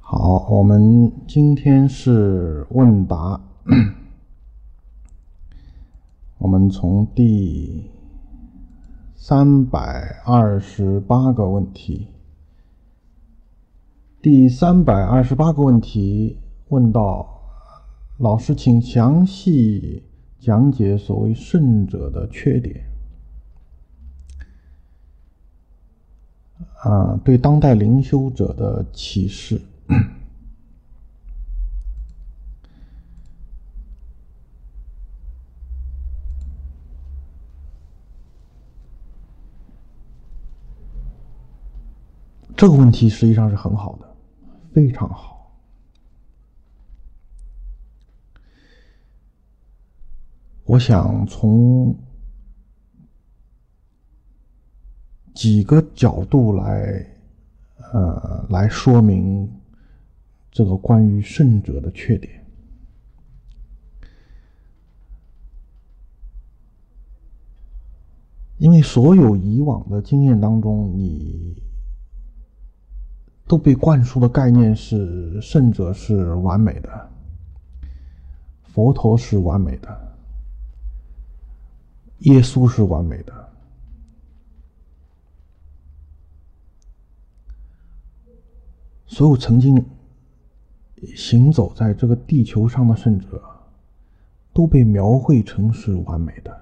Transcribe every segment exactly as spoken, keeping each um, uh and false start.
好，我们今天是问答，我们从第三百二十八个问题，第三百二十八个问题问到，老师请详细讲解所谓圣者的缺点。啊，对当代灵修者的启示。这个问题实际上是很好的，非常好。我想从几个角度来呃来说明这个关于圣者的缺点。因为所有以往的经验当中，你都被灌输的概念是圣者是完美的，佛陀是完美的，耶稣是完美的。所有曾经行走在这个地球上的圣者都被描绘成是完美的。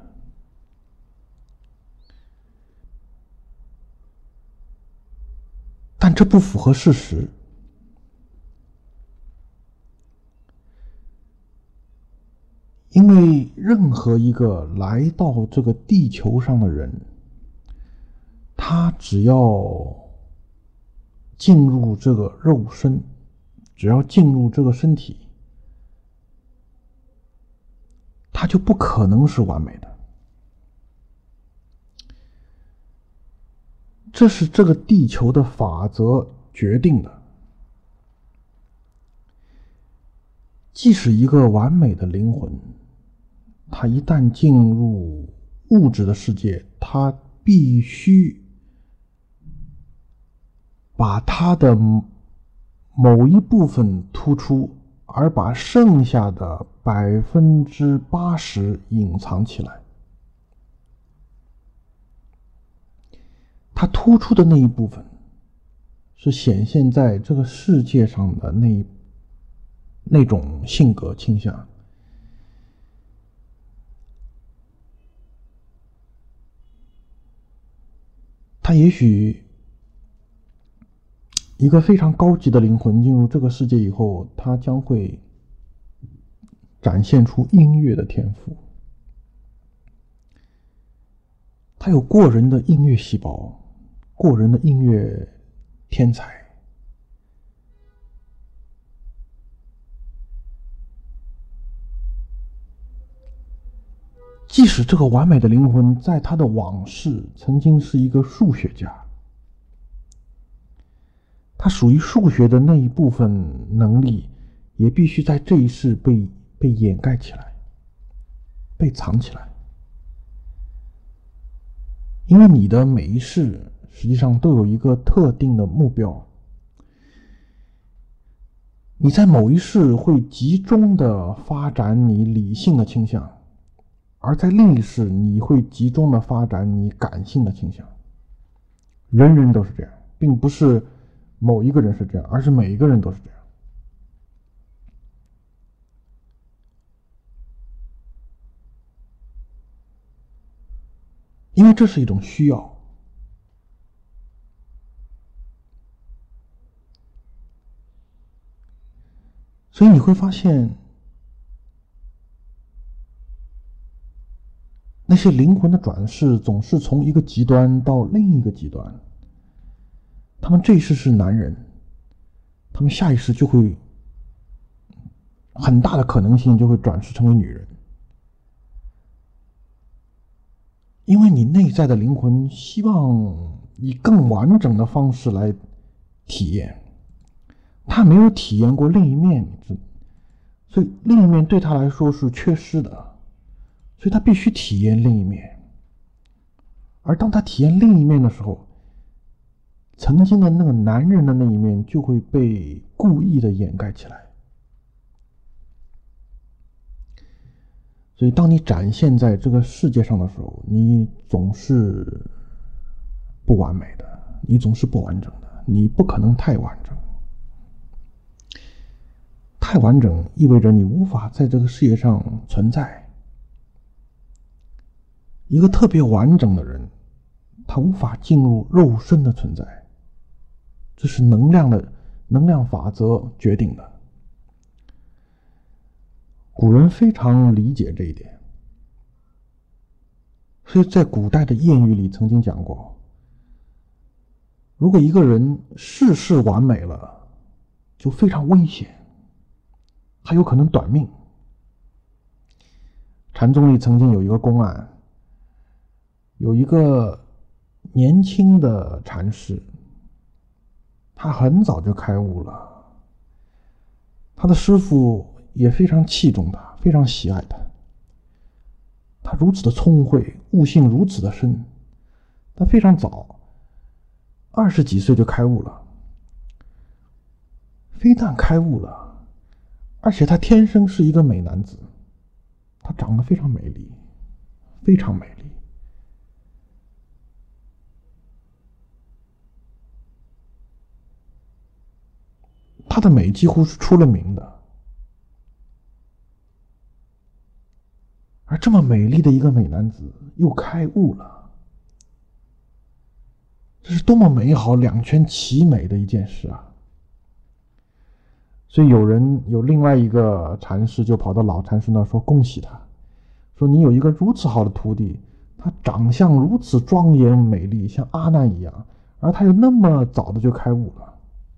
但这不符合事实。因为任何一个来到这个地球上的人，他只要进入这个肉身，只要进入这个身体，他就不可能是完美的。这是这个地球的法则决定的。即使一个完美的灵魂，他一旦进入物质的世界，他必须把他的某一部分突出，而把剩下的百分之八十隐藏起来。他突出的那一部分是显现在这个世界上的那一那种性格倾向。他也许一个非常高级的灵魂进入这个世界以后，他将会展现出音乐的天赋。他有过人的音乐细胞，过人的音乐天才。即使这个完美的灵魂在他的往事曾经是一个数学家，他属于数学的那一部分能力也必须在这一世被被掩盖起来，被藏起来。因为你的每一世实际上都有一个特定的目标，你在某一世会集中的发展你理性的倾向，而在另一世你会集中的发展你感性的倾向。人人都是这样，并不是某一个人是这样，而是每一个人都是这样。因为这是一种需要。所以你会发现，那些灵魂的转世总是从一个极端到另一个极端。他们这一世是男人，他们下一世就会很大的可能性就会转世成为女人。因为你内在的灵魂希望以更完整的方式来体验，他没有体验过另一面，所以另一面对他来说是缺失的，所以他必须体验另一面。而当他体验另一面的时候，曾经的那个男人的那一面就会被故意的掩盖起来。所以当你展现在这个世界上的时候，你总是不完美的，你总是不完整的，你不可能太完整。太完整意味着你无法在这个世界上存在。一个特别完整的人，他无法进入肉身的存在，这是能量的能量法则决定的。古人非常理解这一点，所以在古代的谚语里曾经讲过，如果一个人事事完美了，就非常危险，还有可能短命。禅宗里曾经有一个公案，有一个年轻的禅师，他很早就开悟了，他的师父也非常器重他，非常喜爱他。他如此的聪慧，悟性如此的深，他非常早，二十几岁就开悟了。非但开悟了，而且他天生是一个美男子，他长得非常美丽，非常美丽。他的美几乎是出了名的。而这么美丽的一个美男子又开悟了，这是多么美好、两全其美的一件事啊！所以有人有另外一个禅师就跑到老禅师那说，恭喜他，说你有一个如此好的徒弟，他长相如此庄严美丽，像阿难一样，而他又那么早的就开悟了。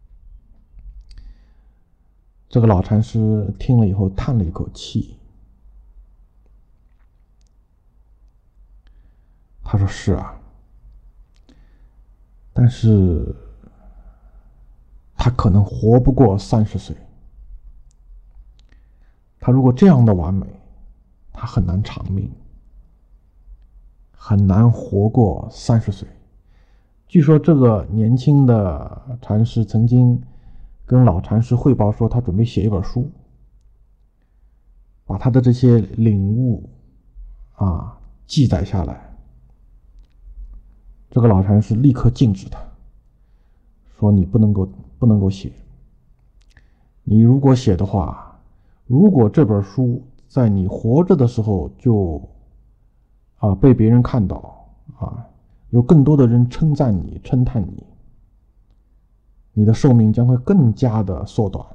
这个老禅师听了以后叹了一口气，他说是啊，但是他可能活不过三十岁。他如果这样的完美，他很难长命，很难活过三十岁。据说这个年轻的禅师曾经跟老禅师汇报说，他准备写一本书，把他的这些领悟啊记载下来。这个老禅师立刻禁止他，说你不能够不能够写，你如果写的话，如果这本书在你活着的时候就啊被别人看到啊，有更多的人称赞你称叹你，你的寿命将会更加的缩短。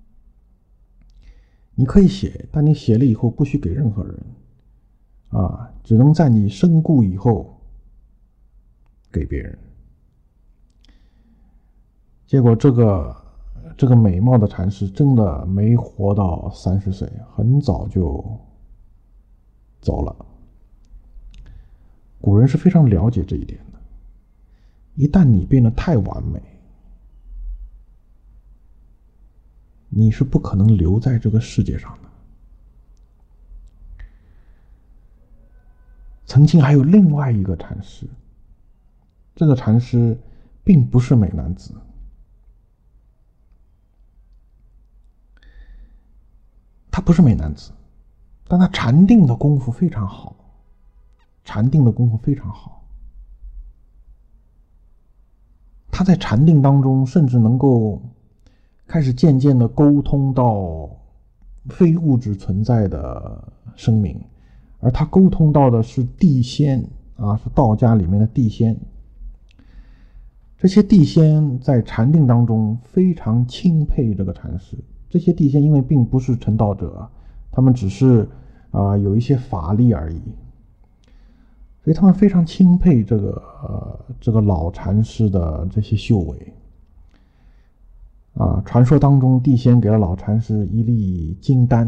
你可以写，但你写了以后不许给任何人啊，只能在你身故以后给别人。结果这个这个美貌的禅师真的没活到三十岁，很早就走了。古人是非常了解这一点的，一旦你变得太完美，你是不可能留在这个世界上的。曾经还有另外一个禅师，这个禅师并不是美男子，他不是美男子，但他禅定的功夫非常好，禅定的功夫非常好。他在禅定当中甚至能够开始渐渐的沟通到非物质存在的生命，而他沟通到的是地仙啊，是道家里面的地仙。这些地仙在禅定当中非常钦佩这个禅师。这些地仙因为并不是成道者，他们只是啊、呃、有一些法力而已，所以他们非常钦佩这个呃这个老禅师的这些修为。啊，传说当中地仙给了老禅师一粒金丹，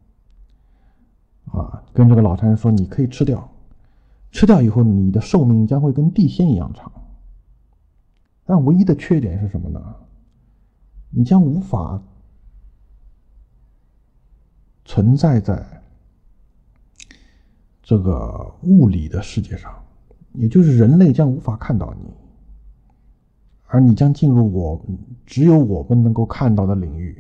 啊，跟这个老禅师说你可以吃掉，吃掉以后你的寿命将会跟地仙一样长。但唯一的缺点是什么呢？你将无法存在在这个物理的世界上，也就是人类将无法看到你而你将进入我只有我们能够看到的领域。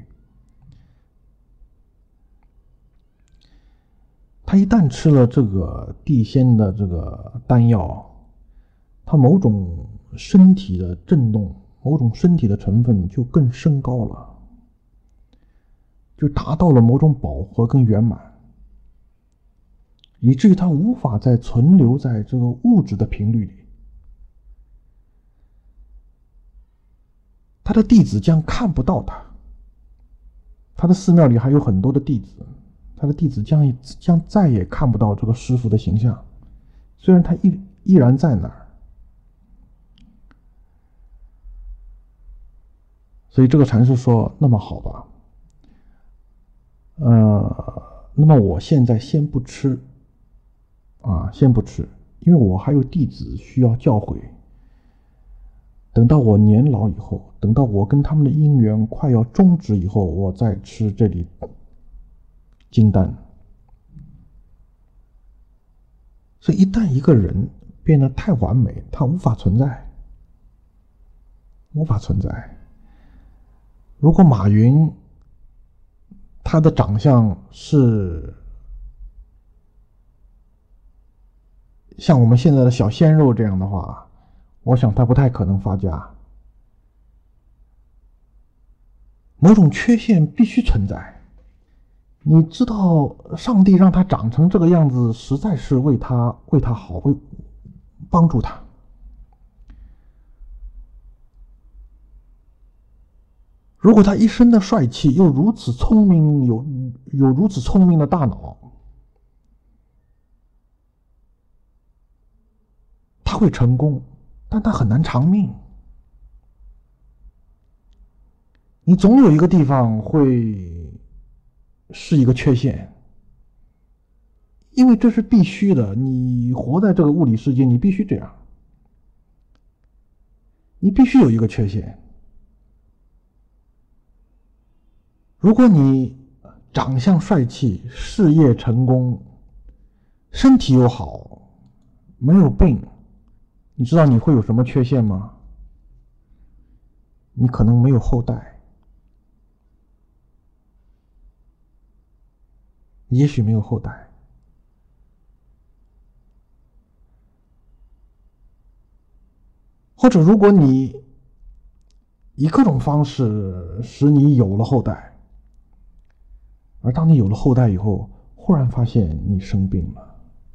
他一旦吃了这个地仙的这个丹药，他某种身体的震动，某种身体的成分就更升高了，就达到了某种饱和跟圆满，以至于他无法再存留在这个物质的频率里。他的弟子将看不到他，他的寺庙里还有很多的弟子，他的弟子将将再也看不到这个师父的形象，虽然他依依然在那儿。所以这个禅师说，那么好吧，呃，那么我现在先不吃啊，先不吃，因为我还有弟子需要教诲。等到我年老以后，等到我跟他们的因缘快要终止以后，我再吃这里金丹。所以一旦一个人变得太完美，他无法存在，无法存在。如果马云他的长相是像我们现在的小鲜肉这样的话，我想他不太可能发家。某种缺陷必须存在。你知道上帝让他长成这个样子，实在是为他为他好，为帮助他。如果他一身的帅气，又如此聪明，有有如此聪明的大脑，他会成功，但他很难长命。你总有一个地方会是一个缺陷，因为这是必须的。你活在这个物理世界，你必须这样，你必须有一个缺陷。如果你长相帅气，事业成功，身体又好，没有病，你知道你会有什么缺陷吗？你可能没有后代，也许没有后代。或者如果你以各种方式使你有了后代，而当你有了后代以后，忽然发现你生病了，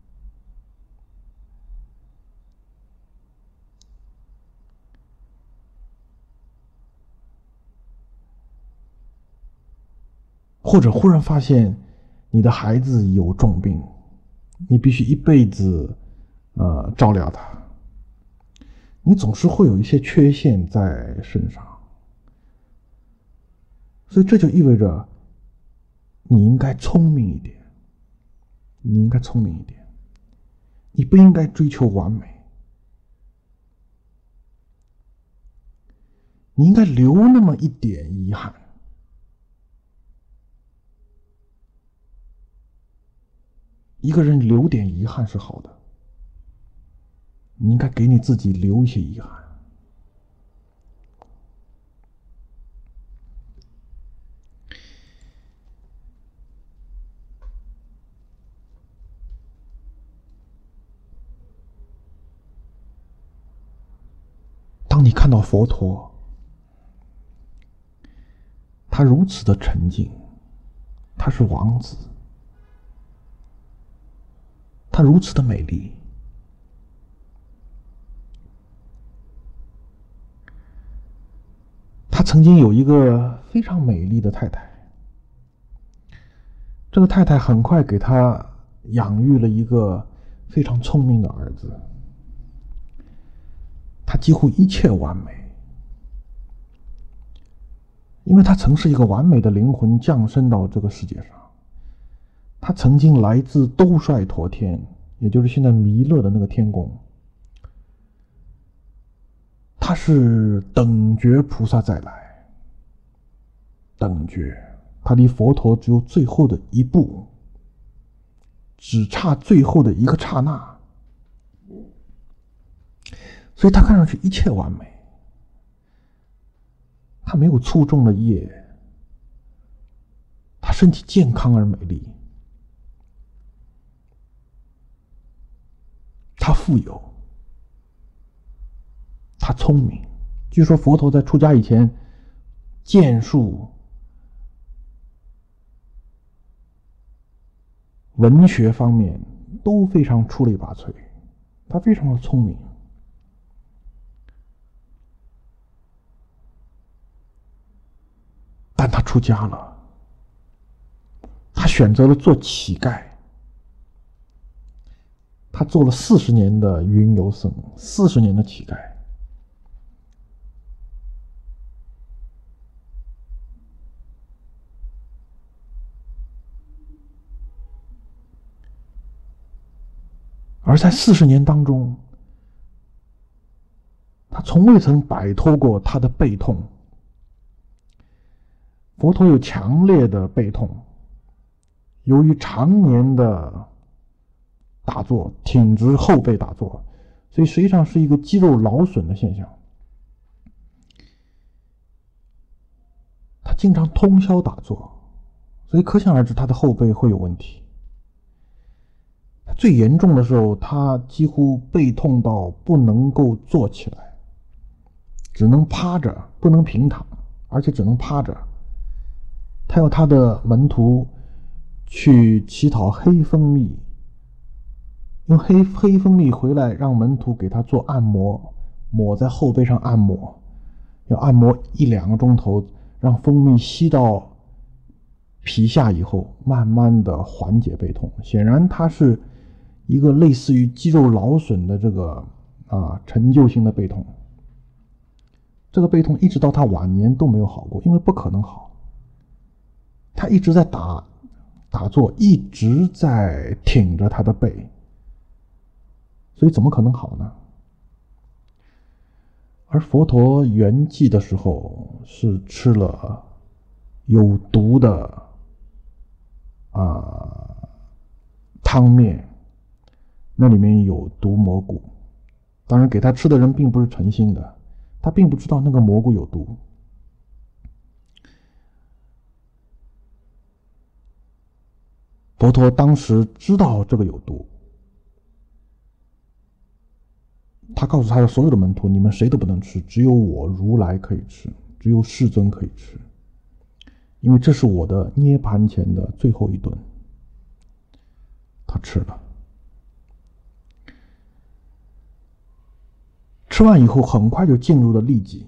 或者忽然发现你的孩子有重病，你必须一辈子呃照料他，你总是会有一些缺陷在身上。所以这就意味着你应该聪明一点，你应该聪明一点，你不应该追求完美，你应该留那么一点遗憾。一个人留点遗憾是好的，你应该给你自己留一些遗憾。当你看到佛陀，他如此的沉静，他是王子，他如此的美丽，他曾经有一个非常美丽的太太，这个太太很快给他养育了一个非常聪明的儿子，他几乎一切完美，因为他曾是一个完美的灵魂降生到这个世界上。他曾经来自兜率陀天，也就是现在弥勒的那个天宫。他是等觉菩萨再来，等觉，他离佛陀只有最后的一步，只差最后的一个刹那，所以他看上去一切完美。 他没有粗重的业，他身体健康而美丽，他富有，他聪明。据说佛陀在出家以前，剑术、文学方面都非常出类拔萃，他非常的聪明。但他出家了，他选择了做乞丐，他做了四十年的云游僧，四十年的乞丐。而在四十年当中，他从未曾摆脱过他的背痛。佛陀有强烈的背痛，由于常年的打坐，挺直后背打坐，所以实际上是一个肌肉劳损的现象。他经常通宵打坐，所以可想而知他的后背会有问题。最严重的时候，他几乎背痛到不能够坐起来，只能趴着，不能平躺，而且只能趴着。他要他的门徒去乞讨黑蜂蜜，用黑黑蜂蜜回来，让门徒给他做按摩，抹在后背上按摩，要按摩一两个钟头，让蜂蜜吸到皮下以后，慢慢的缓解背痛。显然他是一个类似于肌肉劳损的这个啊陈旧性的背痛。这个背痛一直到他晚年都没有好过，因为不可能好。他一直在打打坐，一直在挺着他的背，所以怎么可能好呢？而佛陀圆寂的时候是吃了有毒的啊、呃、汤面，那里面有毒蘑菇。当然给他吃的人并不是诚心的，他并不知道那个蘑菇有毒。佛陀当时知道这个有毒，他告诉他的所有的门徒，你们谁都不能吃，只有我如来可以吃，只有世尊可以吃，因为这是我的涅盘前的最后一顿。他吃了，吃完以后很快就进入了痢疾，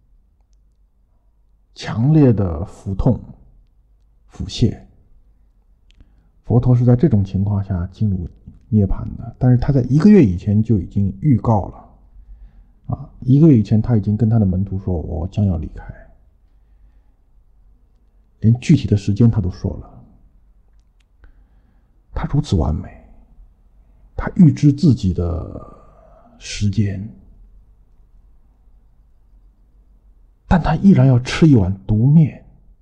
强烈的腹痛、腹泻。佛陀是在这种情况下进入涅槃的，但是他在一个月以前就已经预告了，啊，一个月以前他已经跟他的门徒说，我将要离开，连具体的时间他都说了。他如此完美，他预知自己的时间，但他依然要吃一碗毒面。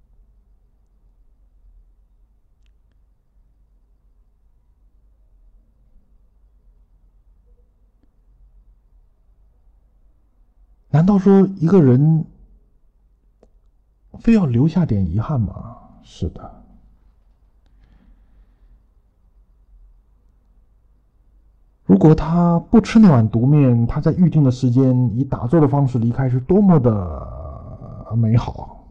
难道说一个人非要留下点遗憾吗？是的。如果他不吃那碗毒面，他在预定的时间以打坐的方式离开，是多么的美好。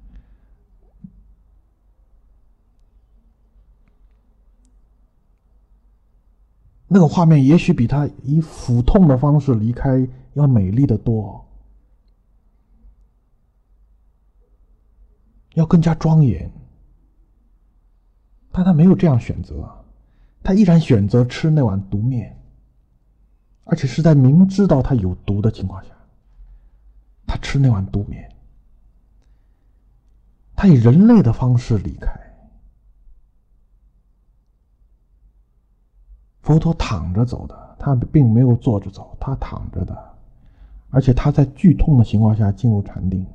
那个画面也许比他以腹痛的方式离开要美丽得多，要更加庄严。但他没有这样选择，他依然选择吃那碗毒面，而且是在明知道他有毒的情况下，他吃那碗毒面。他以人类的方式离开。佛陀躺着走的，他并没有坐着走，他躺着的，而且他在剧痛的情况下进入禅定。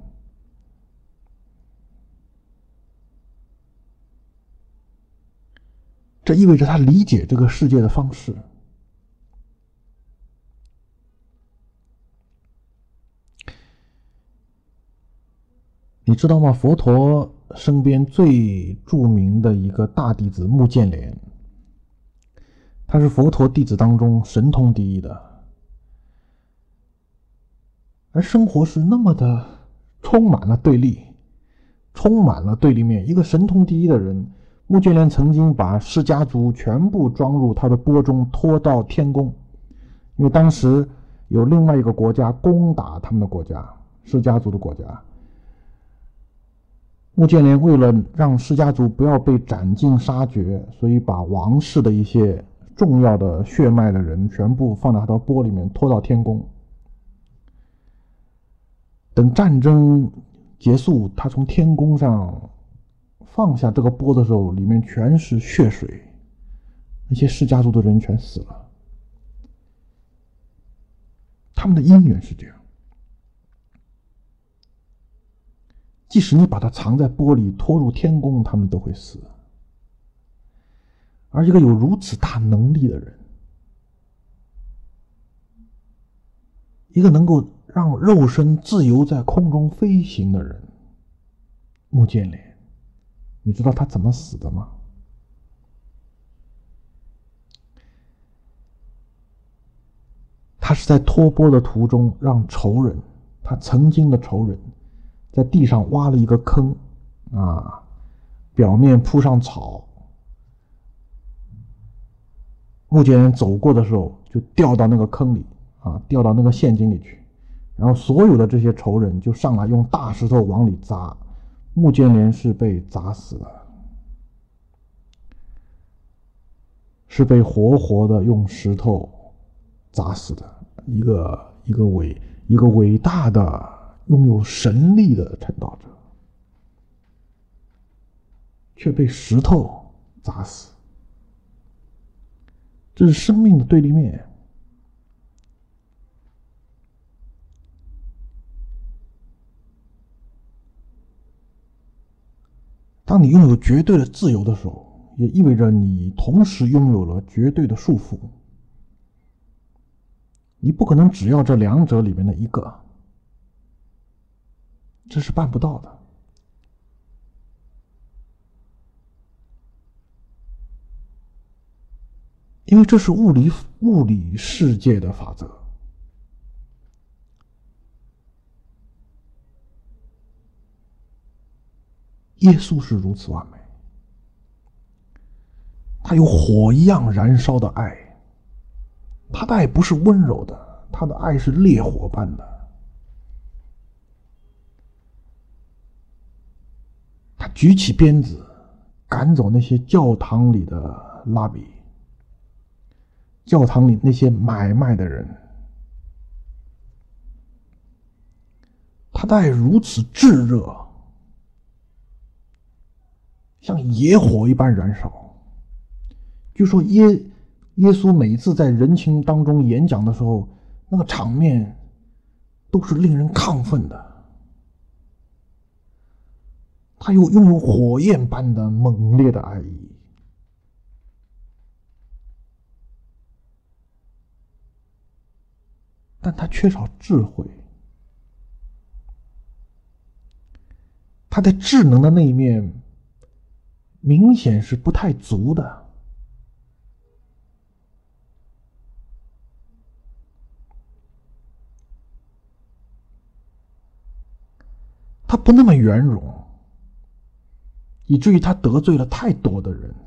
这意味着他理解这个世界的方式。 你知道吗？佛陀身边最著名的一个大弟子目犍连，他是佛陀弟子当中神通第一的，而生活是那么的充满了对立，充满了对立面。一个神通第一的人，目犍连曾经把释迦族全部装入他的钵中，拖到天宫，因为当时有另外一个国家攻打他们的国家，释迦族的国家。目犍连为了让释迦族不要被斩尽杀绝，所以把王室的一些重要的血脉的人全部放在他的钵里面，拖到天宫。等战争结束，他从天宫上放下这个钵的时候，里面全是血水，那些释迦族的人全死了。他们的因缘是这样，即使你把它藏在钵里拖入天宫，他们都会死。而一个有如此大能力的人，一个能够让肉身自由在空中飞行的人，目犍连，你知道他怎么死的吗？他是在托钵的途中，让仇人，他曾经的仇人，在地上挖了一个坑，啊，表面铺上草。目犍连走过的时候，就掉到那个坑里，啊，掉到那个陷阱里去。然后所有的这些仇人就上来用大石头往里砸，目犍连是被砸死的，是被活活的用石头砸死的。一个一个伟一个伟大的拥有神力的成道者，却被石头砸死。这是生命的对立面。当你拥有绝对的自由的时候，也意味着你同时拥有了绝对的束缚。你不可能只要这两者里面的一个，这是办不到的。因为这是物理物理世界的法则。耶稣是如此完美，他有火一样燃烧的爱，他的爱不是温柔的，他的爱是烈火般的。他举起鞭子，赶走那些教堂里的拉比，教堂里那些买卖的人。他的爱如此炙热，像野火一般燃烧。据说耶耶稣每次在人群当中演讲的时候，那个场面都是令人亢奋的。他又拥有火焰般的猛烈的爱意，但他缺少智慧。他在智能的那一面明显是不太足的。他不那么圆融，以至于他得罪了太多的人。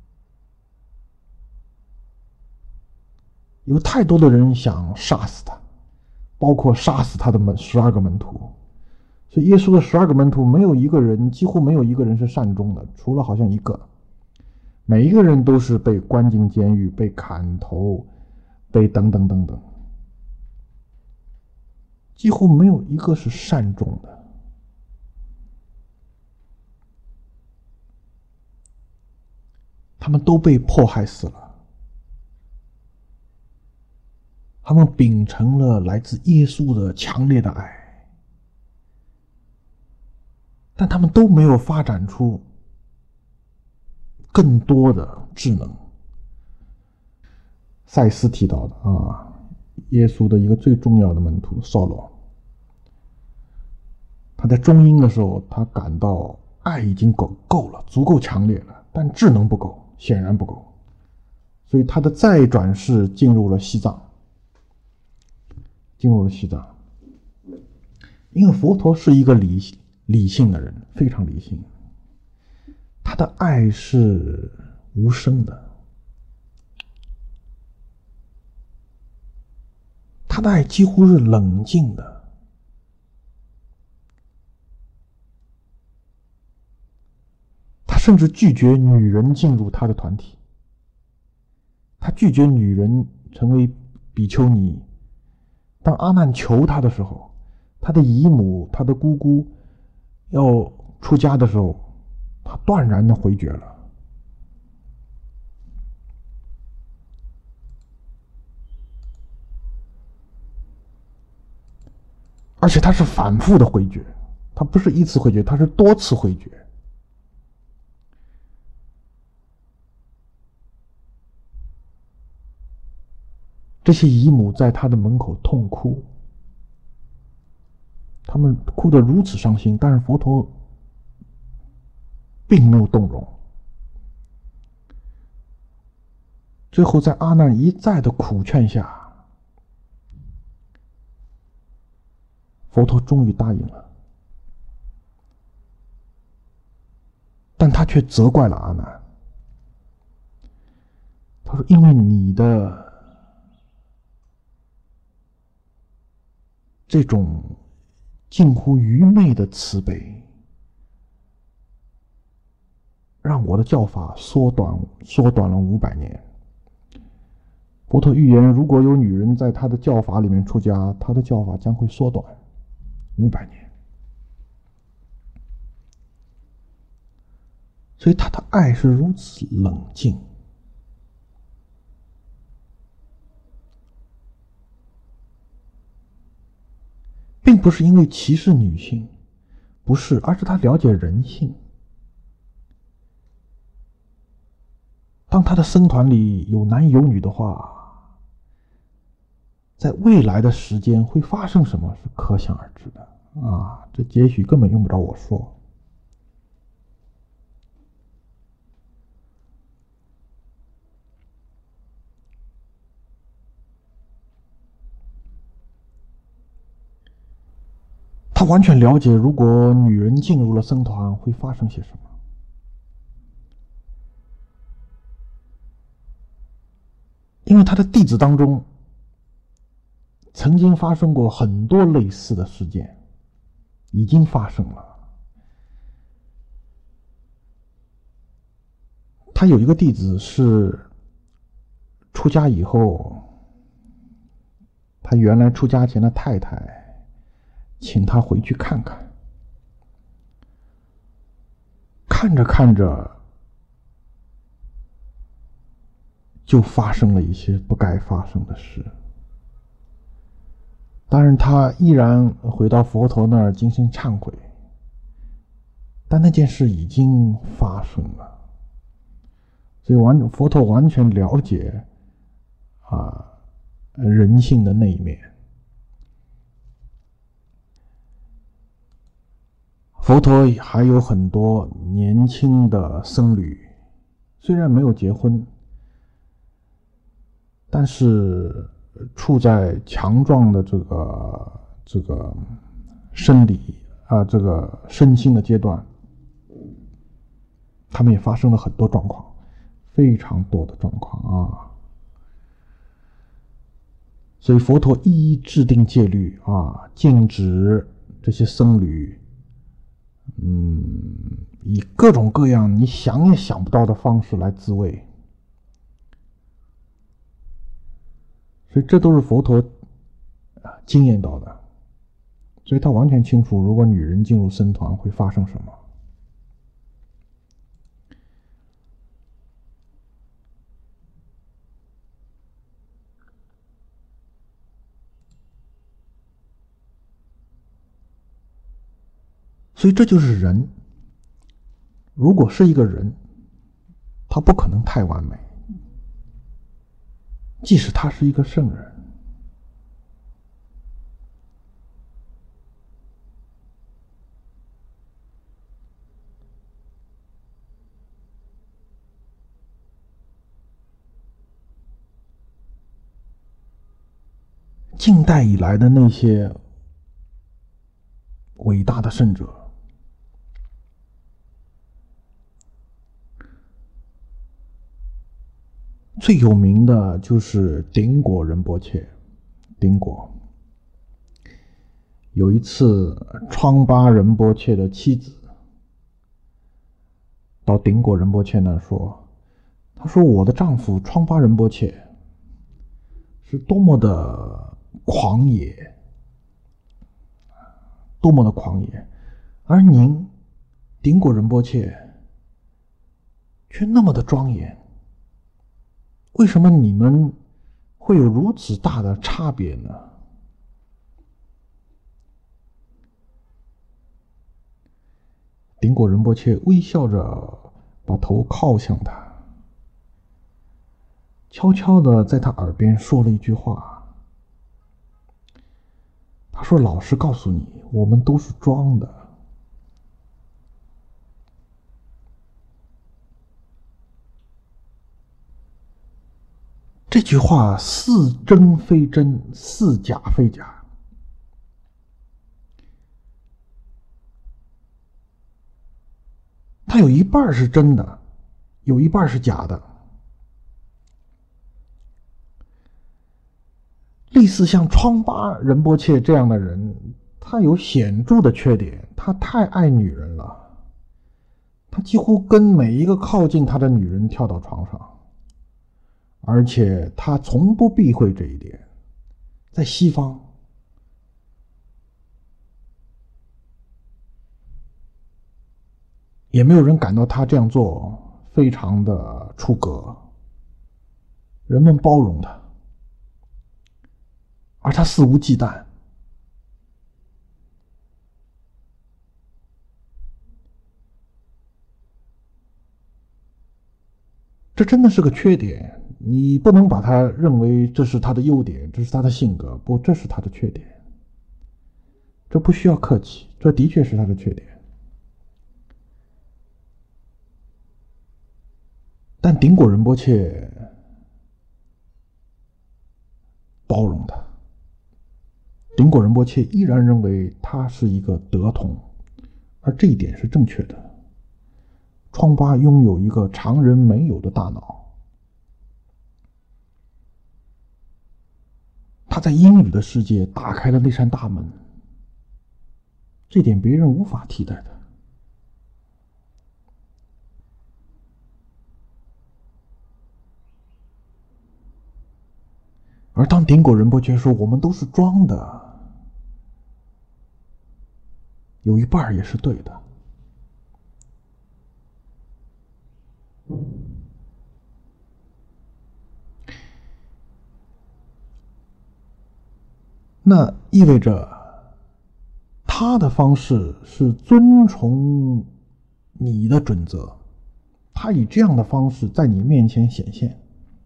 有太多的人想杀死他，包括杀死他的门十二个门徒。所以耶稣的十二个门徒没有一个人，几乎没有一个人是善终的，除了好像一个。每一个人都是被关进监狱，被砍头，被等等等等，几乎没有一个是善终的。他们都被迫害死了。他们秉承了来自耶稣的强烈的爱，但他们都没有发展出更多的智能。赛斯提到的啊，耶稣的一个最重要的门徒扫罗， 他在中阴的时候，他感到爱已经够够了，足够强烈了，但智能不够，显然不够，所以他的再转世进入了西藏，进入了西藏。因为佛陀是一个理理性的人，非常理性，他的爱是无声的，他的爱几乎是冷静的。他甚至拒绝女人进入他的团体，他拒绝女人成为比丘尼。当阿难求他的时候，他的姨母、他的姑姑要出家的时候，他断然的回绝了。而且他是反复的回绝，他不是一次回绝，他是多次回绝。这些姨母在他的门口痛哭，他们哭得如此伤心，但是佛陀并没有动容。最后在阿难一再的苦劝下，佛陀终于答应了，但他却责怪了阿难。他说，因为你的这种近乎愚昧的慈悲，让我的教法缩短缩短了五百年。佛陀预言，如果有女人在他的教法里面出家，他的教法将会缩短五百年。所以他的爱是如此冷静，并不是因为歧视女性，不是，而是他了解人性。当他的僧团里有男有女的话，在未来的时间会发生什么是可想而知的啊！这也许根本用不着我说。他完全了解，如果女人进入了僧团会发生些什么。因为他的弟子当中曾经发生过很多类似的事件，已经发生了。他有一个弟子是出家以后，他原来出家前的太太请他回去看看，看着看着就发生了一些不该发生的事。当然他依然回到佛陀那儿精心忏悔，但那件事已经发生了，所以完佛陀完全了解啊人性的那一面。佛陀还有很多年轻的僧侣，虽然没有结婚，但是处在强壮的这个这个生理啊这个身心的阶段，他们也发生了很多状况，非常多的状况啊。所以佛陀一一制定戒律啊，禁止这些僧侣嗯，以各种各样你想也想不到的方式来自慰。所以这都是佛陀经验到的，所以他完全清楚，如果女人进入僧团会发生什么。所以这就是人，如果是一个人，他不可能太完美，即使他是一个圣人。 近代以来的那些伟大的圣者，最有名的就是顶果仁波切。顶果有一次，昌巴仁波切的妻子到顶果仁波切那说，他说我的丈夫昌巴仁波切是多么的狂野，多么的狂野，而您顶果仁波切却那么的庄严，为什么你们会有如此大的差别呢？顶果仁波切微笑着把头靠向他，悄悄地在他耳边说了一句话。他说，老实告诉你，我们都是装的。这句话似真非真，似假非假。它有一半是真的，有一半是假的。类似像昌巴仁波切这样的人，他有显著的缺点，他太爱女人了，他几乎跟每一个靠近他的女人跳到床上。而且他从不避讳这一点，在西方，也没有人感到他这样做非常的出格，人们包容他，而他肆无忌惮。这真的是个缺点，你不能把它认为这是他的优点，这是他的性格，不，这是他的缺点。这不需要客气，这的确是他的缺点。但顶果仁波切包容他，顶果仁波切依然认为他是一个德童，而这一点是正确的。昌巴拥有一个常人没有的大脑，他在英语的世界打开了那扇大门，这点别人无法替代的。而当顶果仁波切说我们都是装的，有一半也是对的。那意味着他的方式是遵从你的准则，他以这样的方式在你面前显现。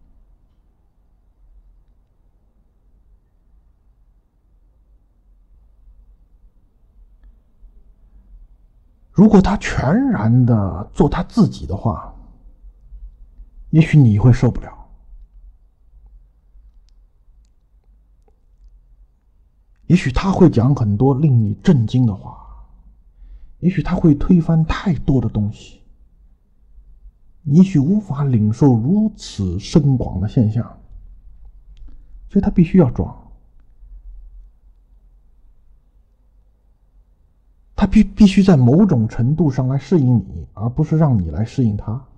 如果他全然的做他自己的话，也许你会受不了。也许他会讲很多令你震惊的话，也许他会推翻太多的东西，你也许无法领受如此深广的现象，所以他必须要装，他必必须在某种程度上来适应你，而不是让你来适应他。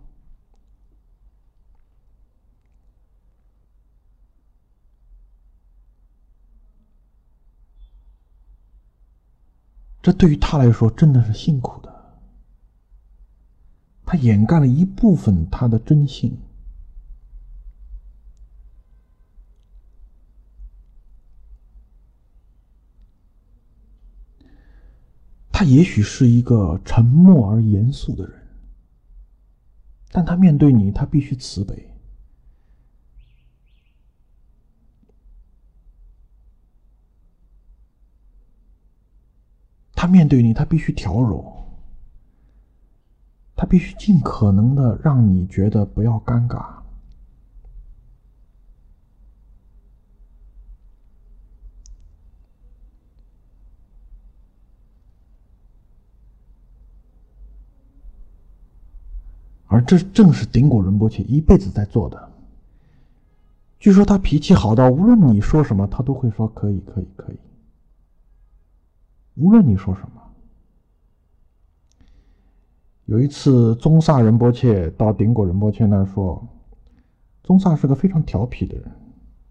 这对于他来说真的是辛苦的，他掩盖了一部分他的真性。他也许是一个沉默而严肃的人，但他面对你，他必须慈悲。他面对你，他必须调柔，他必须尽可能的让你觉得不要尴尬。 而这正是顶果仁波切一辈子在做的。据说他脾气好到无论你说什么，他都会说可以可以可以，无论你说什么。有一次宗萨仁波切到顶果仁波切那儿说，宗萨是个非常调皮的人，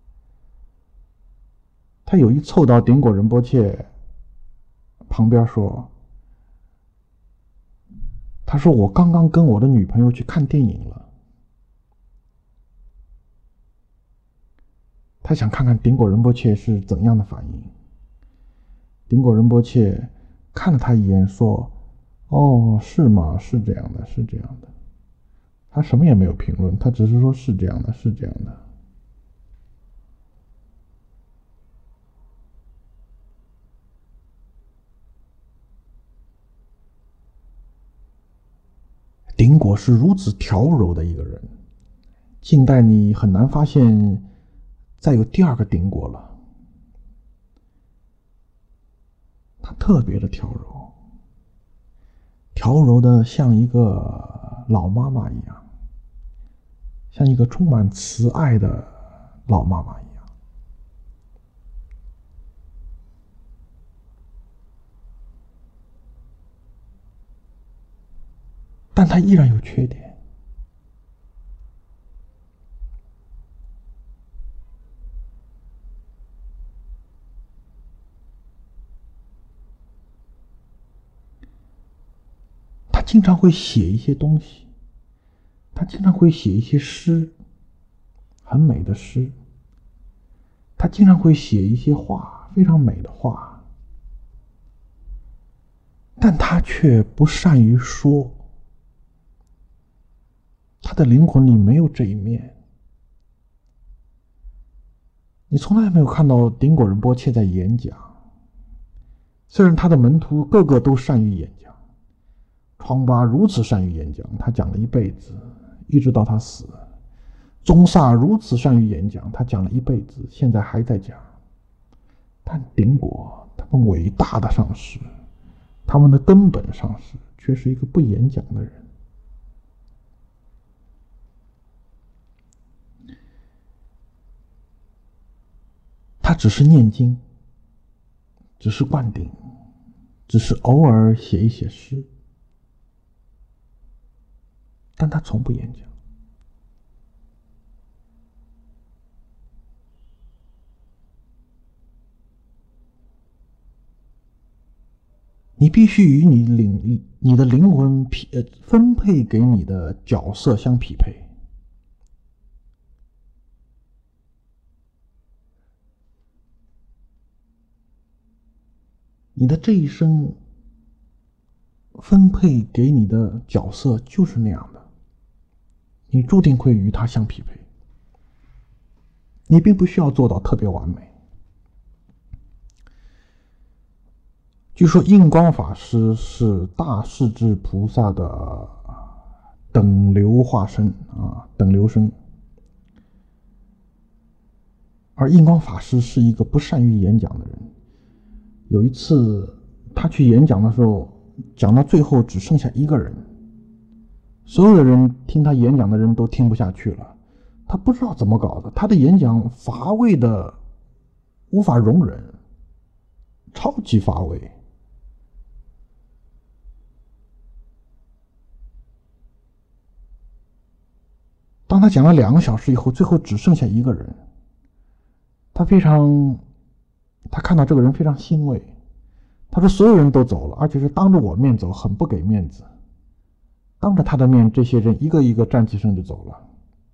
他有意凑到顶果仁波切旁边说，他说我刚刚跟我的女朋友去看电影了，他想看看顶果仁波切是怎样的反应。顶果仁波切看了他一眼说，哦，是吗？是这样的，是这样的。他什么也没有评论，他只是说是这样的，是这样的。顶果是如此调柔的一个人，近代你很难发现再有第二个顶果了。他特别的调柔，调柔的像一个老妈妈一样，像一个充满慈爱的老妈妈一样。但他依然有缺点。他经常会写一些东西，他经常会写一些诗，很美的诗。他经常会写一些画，非常美的画。但他却不善于说。他的灵魂里没有这一面。你从来没有看到顶果仁波切在演讲，虽然他的门徒个个都善于演讲，疮巴如此善于演讲，他讲了一辈子，一直到他死。宗萨如此善于演讲，他讲了一辈子，现在还在讲。但顶果他们伟大的上师，他们的根本上师，却是一个不演讲的人。他只是念经，只是灌顶，只是偶尔写一写诗，但他从不演讲。你必须与你灵你的灵魂匹呃分配给你的角色相匹配。你的这一生分配给你的角色就是那样的，你注定会与他相匹配。你并不需要做到特别完美。据说印光法师是大势至菩萨的等流化身啊，等流身。而印光法师是一个不善于演讲的人。有一次他去演讲的时候，讲到最后只剩下一个人，所有的人听他演讲的人都听不下去了。他不知道怎么搞的，他的演讲乏味的无法容忍，超级乏味。当他讲了两个小时以后，最后只剩下一个人，他非常他看到这个人非常欣慰。他说所有人都走了，而且是当着我面走，很不给面子。当着他的面，这些人一个一个站起身就走了。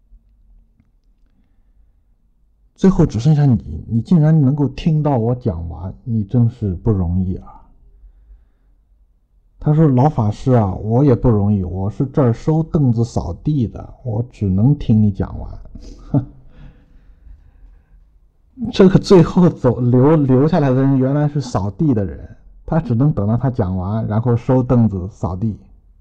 最后只剩下你，你竟然能够听到我讲完，你真是不容易啊。他说老法师啊，我也不容易，我是这儿收凳子扫地的，我只能听你讲完。这个最后走留留下来的人原来是扫地的人，他只能等到他讲完，然后收凳子扫地。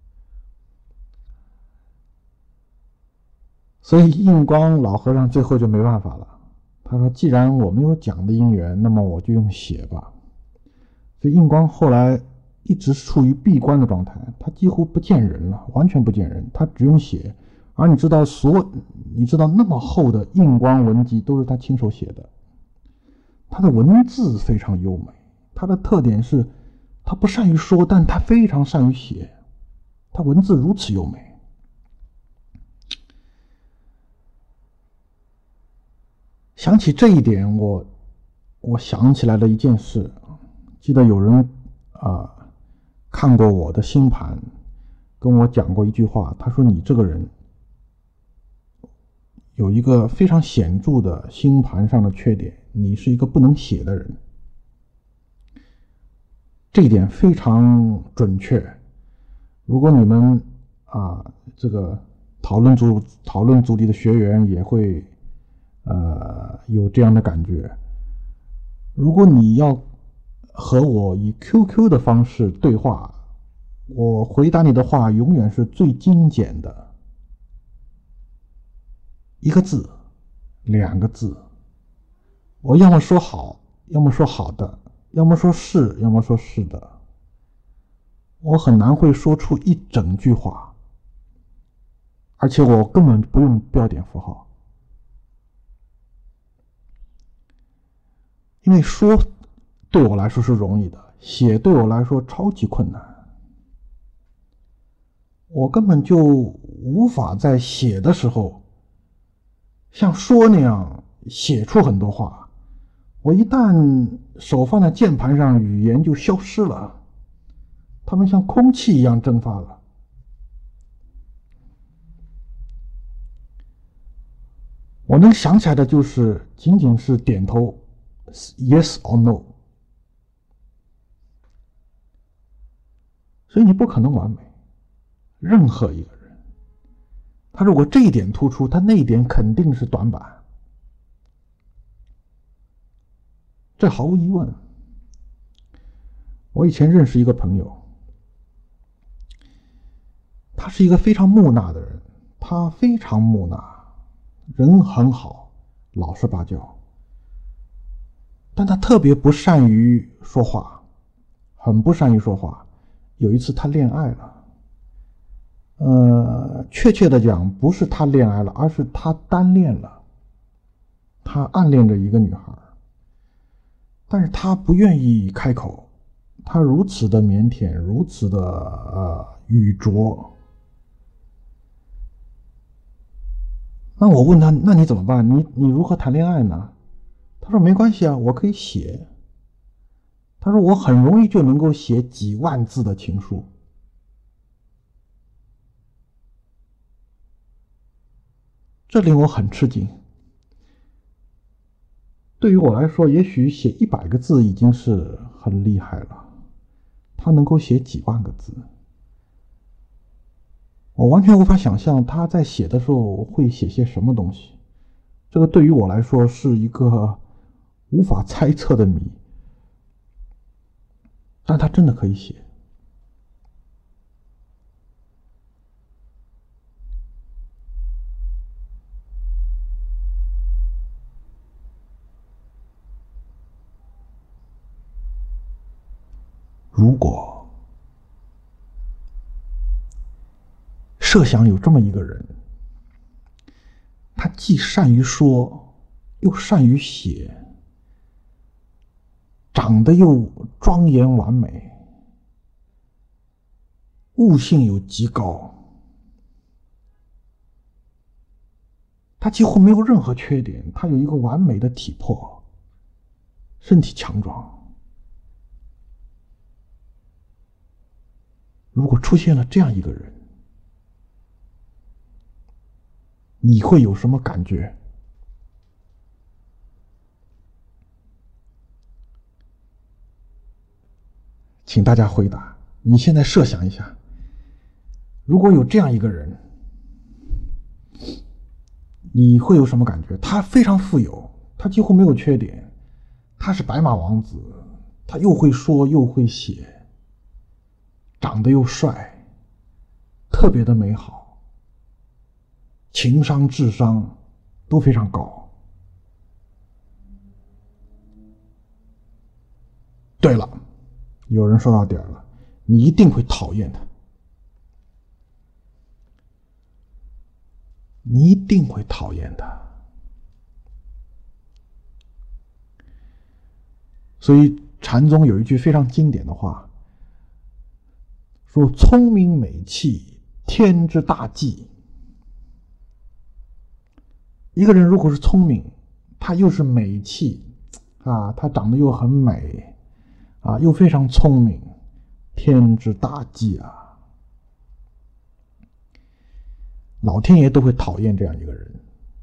所以印光老和尚最后就没办法了，他说既然我没有讲的因缘，那么我就用写吧。所以印光后来一直处于闭关的状态，他几乎不见人了，完全不见人，他只用写。而你知道所你知道那么厚的印光文集都是他亲手写的。他的文字非常优美，他的特点是他不善于说，但他非常善于写，他文字如此优美。想起这一点，我我想起来了一件事，记得有人啊、呃、看过我的星盘，跟我讲过一句话，他说你这个人有一个非常显著的星盘上的缺点，你是一个不能写的人。这一点非常准确。如果你们啊这个讨论组讨论组里的学员也会呃有这样的感觉。如果你要和我以 Q Q 的方式对话，我回答你的话永远是最精简的，一个字，两个字，我要么说好，要么说好的，要么说是，要么说是的，我很难会说出一整句话，而且我根本不用标点符号，因为说对我来说是容易的，写对我来说超级困难。我根本就无法在写的时候像说那样写出很多话，我一旦手放在键盘上，语言就消失了，它们像空气一样蒸发了。我能想起来的就是仅仅是点头 yes or no， 所以你不可能完美，任何一个人他如果这一点突出，他那一点肯定是短板，这毫无疑问。我以前认识一个朋友，他是一个非常木讷的人，他非常木讷，人很好，老实巴交，但他特别不善于说话，很不善于说话。有一次他恋爱了，呃，确切的讲，不是他恋爱了，而是他单恋了。他暗恋着一个女孩，但是他不愿意开口，他如此的腼腆，如此的呃语拙。那我问他，那你怎么办？你你如何谈恋爱呢？他说没关系啊，我可以写。他说我很容易就能够写几万字的情书。这令我很吃惊。对于我来说，也许写一百个字已经是很厉害了，他能够写几万个字，我完全无法想象他在写的时候会写些什么东西。这个对于我来说是一个无法猜测的谜，但他真的可以写。如果设想有这么一个人，他既善于说又善于写，长得又庄严完美，悟性又极高，他几乎没有任何缺点，他有一个完美的体魄，身体强壮。如果出现了这样一个人，你会有什么感觉？请大家回答。你现在设想一下，如果有这样一个人，你会有什么感觉？他非常富有，他几乎没有缺点，他是白马王子，他又会说又会写，长得又帅，特别的美好，情商智商都非常高。对了，有人说到点了， 你一定会讨厌他，你一定会讨厌他。所以禅宗有一句非常经典的话，说聪明美气，天之大忌。一个人如果是聪明，他又是美气啊，他长得又很美啊，又非常聪明，天之大忌啊！老天爷都会讨厌这样一个人。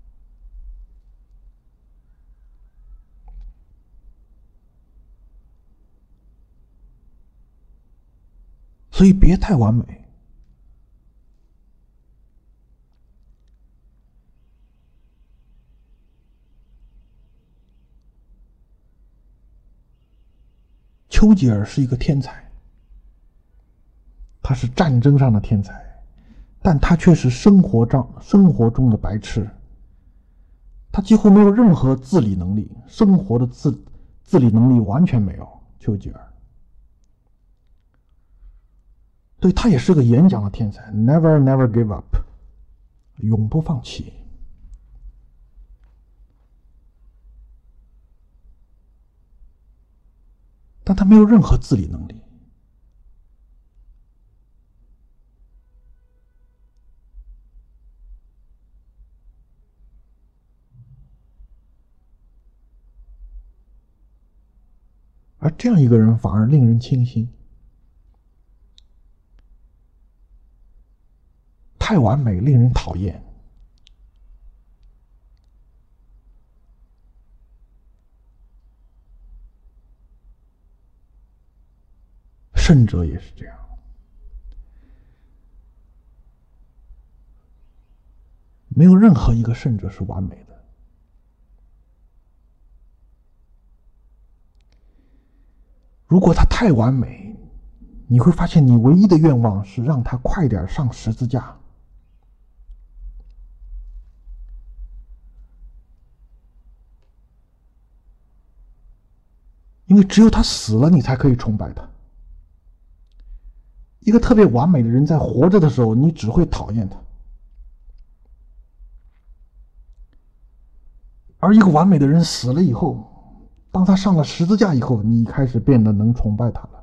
所以别太完美。丘吉尔是一个天才，他是战争上的天才，但他却是生活中生活中的白痴。他几乎没有任何自理能力，生活的自自理能力完全没有。丘吉尔，对，他也是个演讲的天才 ，never never give up， 永不放弃。但他没有任何自理能力。而这样一个人反而令人倾心。太完美令人讨厌。圣者也是这样。没有任何一个圣者是完美的。如果他太完美，你会发现你唯一的愿望是让他快点上十字架。因为只有他死了，你才可以崇拜他。一个特别完美的人在活着的时候，你只会讨厌他；而一个完美的人死了以后，当他上了十字架以后，你开始变得能崇拜他了。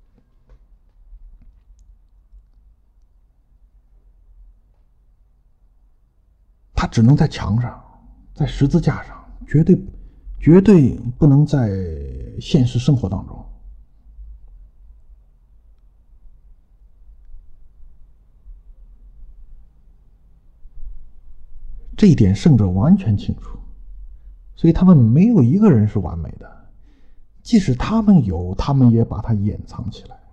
他只能在墙上，在十字架上，绝对绝对不能在现实生活当中。这一点圣者完全清楚，所以他们没有一个人是完美的，即使他们有，他们也把它掩藏起来。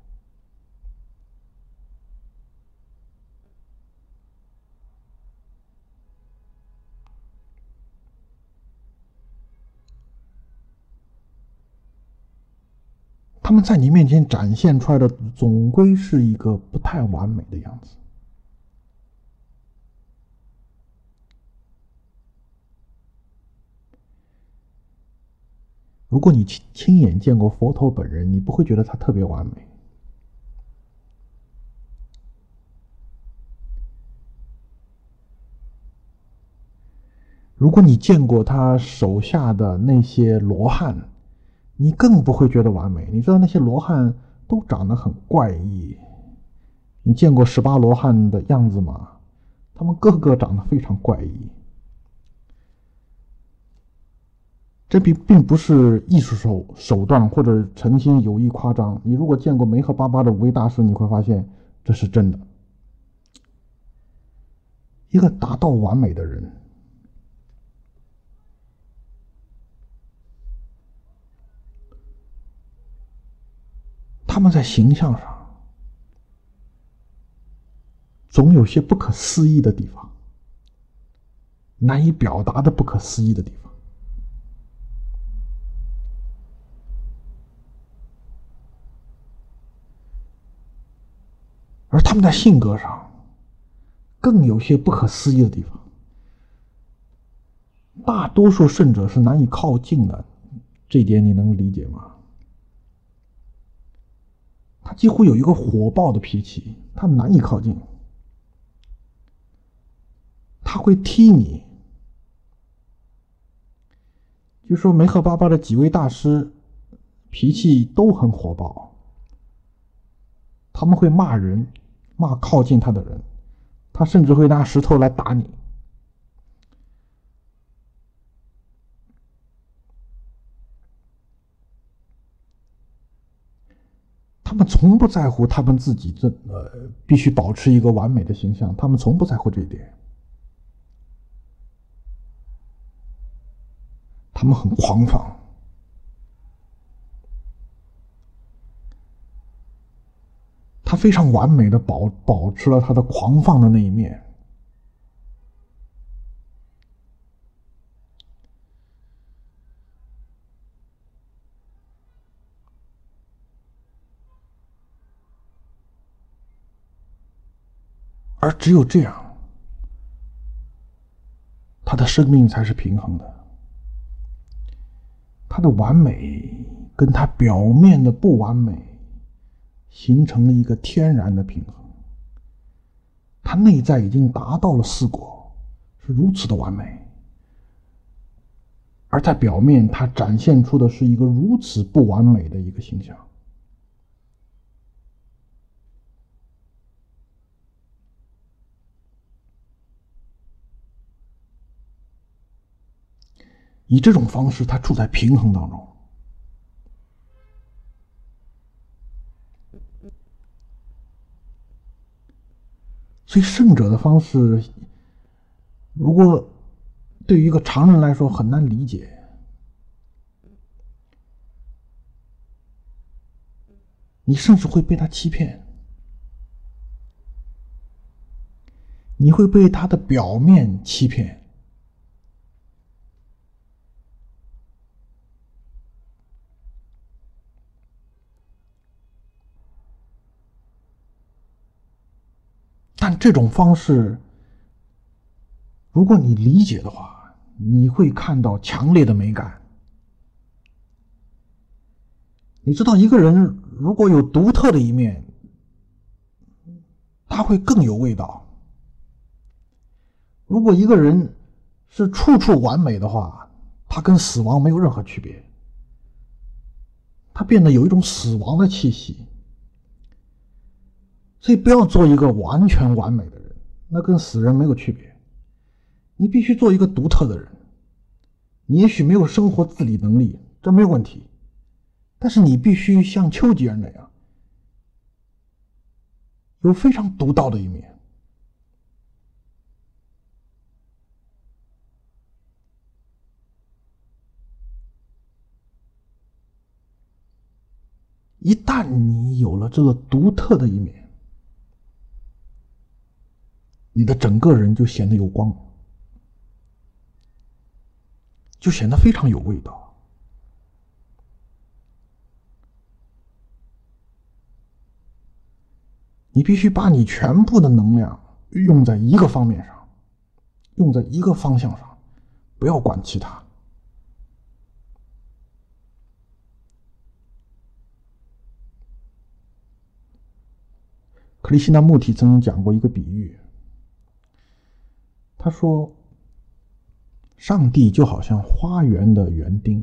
他们在你面前展现出来的总归是一个不太完美的样子。如果你亲眼见过佛陀本人，你不会觉得他特别完美。如果你见过他手下的那些罗汉，你更不会觉得完美。你知道那些罗汉都长得很怪异，你见过十八罗汉的样子吗？他们个个长得非常怪异。这并并不是艺术手手段或者诚心有意夸张。你如果见过梅赫巴巴的五位大师，你会发现这是真的。一个达到完美的人，他们在形象上总有些不可思议的地方，难以表达的不可思议的地方。而他们在性格上更有些不可思议的地方。大多数圣者是难以靠近的，这一点你能理解吗？ 他几乎有一个火爆的脾气，他难以靠近，他会踢你。据说梅赫巴巴的几位大师脾气都很火爆，他们会骂人，骂靠近他的人，他甚至会拿石头来打你。他们从不在乎他们自己这呃必须保持一个完美的形象，他们从不在乎这一点。他们很狂放，他非常完美的保保持了他的狂放的那一面。而只有这样，他的生命才是平衡的。他的完美跟他表面的不完美形成了一个天然的平衡。他内在已经达到了四果，是如此的完美，而在表面他展现出的是一个如此不完美的一个形象。以这种方式，他处在平衡当中。所以圣者的方式，如果对于一个常人来说很难理解，你甚至会被他欺骗，你会被他的表面欺骗。但这种方式，如果你理解的话，你会看到强烈的美感。你知道，一个人如果有独特的一面，他会更有味道。如果一个人是处处完美的话，他跟死亡没有任何区别，他变得有一种死亡的气息。所以不要做一个完全完美的人，那跟死人没有区别。你必须做一个独特的人。你也许没有生活自理能力，这没有问题，但是你必须像丘吉尔那样，有非常独到的一面。一旦你有了这个独特的一面，你的整个人就显得有光，就显得非常有味道。你必须把你全部的能量用在一个方面上，用在一个方向上，不要管其他。克里希那穆提曾经讲过一个比喻，他说上帝就好像花园的园丁。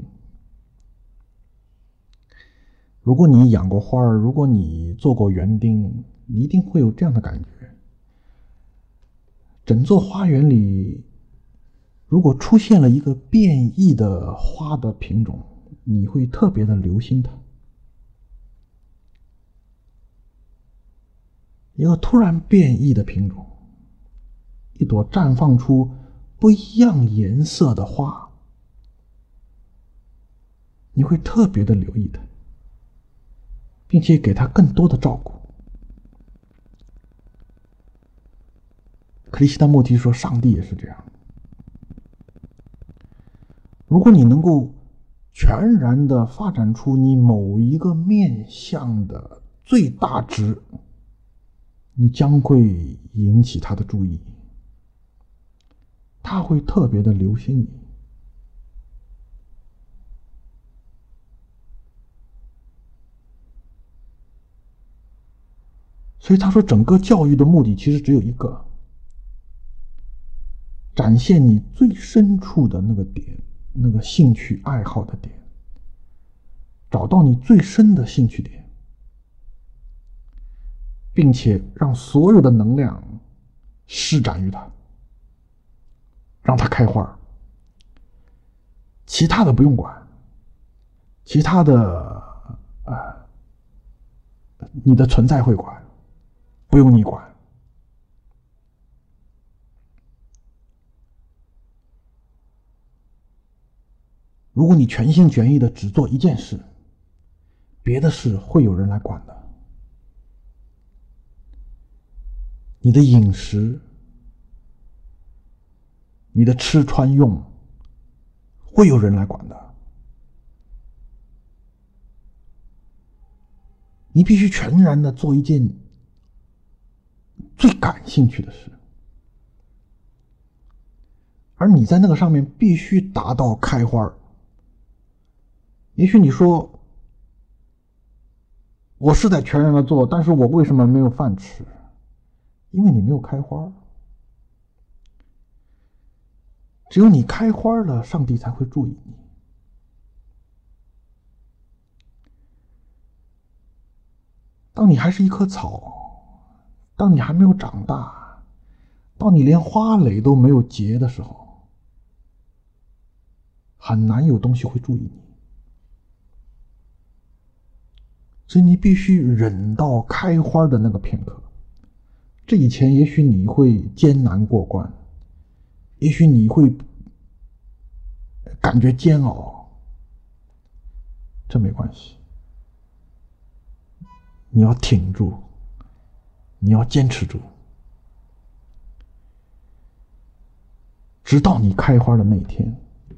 如果你养过花儿，如果你做过园丁，你一定会有这样的感觉。整座花园里，如果出现了一个变异的花的品种，你会特别的留心它。一个突然变异的品种，一朵绽放出不一样颜色的花，你会特别的留意它，并且给它更多的照顾。克里希那穆提说，上帝也是这样。如果你能够全然的发展出你某一个面向的最大值，你将会引起他的注意，他会特别的留心你。 所以他说，整个教育的目的其实只有一个，展现你最深处的那个点，那个兴趣爱好的点，找到你最深的兴趣点，并且让所有的能量施展于它，让它开花，其他的不用管，其他的呃，你的存在会管，不用你管。如果你全心全意的只做一件事，别的事会有人来管的。你的饮食，你的吃穿用，会有人来管的。你必须全然的做一件最感兴趣的事，而你在那个上面必须达到开花。也许你说，我是在全然的做，但是我为什么没有饭吃？因为你没有开花。只有你开花了，上帝才会注意你。当你还是一棵草，当你还没有长大，当你连花蕾都没有结的时候，很难有东西会注意你。所以你必须忍到开花的那个片刻。这以前也许你会艰难过关，也许你会感觉煎熬，这没关系。你要挺住，你要坚持住，直到你开花的那一天，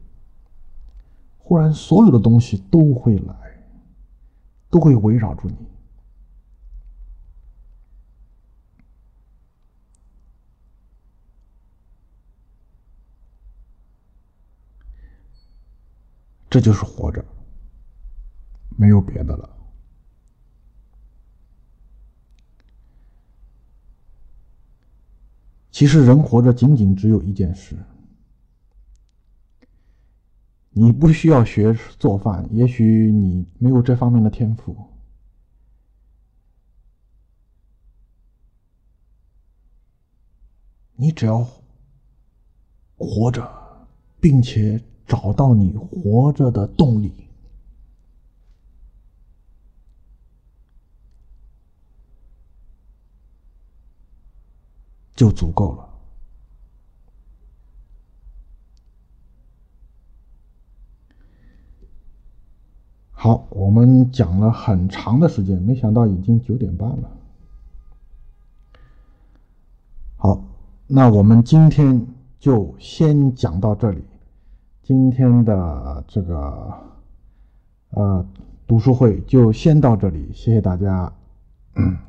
忽然所有的东西都会来，都会围绕住你。这就是活着，没有别的了。其实人活着仅仅只有一件事，你不需要学做饭，也许你没有这方面的天赋，你只要活着，并且找到你活着的动力，就足够了。好，我们讲了很长的时间，没想到已经九点半了。好，那我们今天就先讲到这里。今天的这个呃读书会就先到这里，谢谢大家。嗯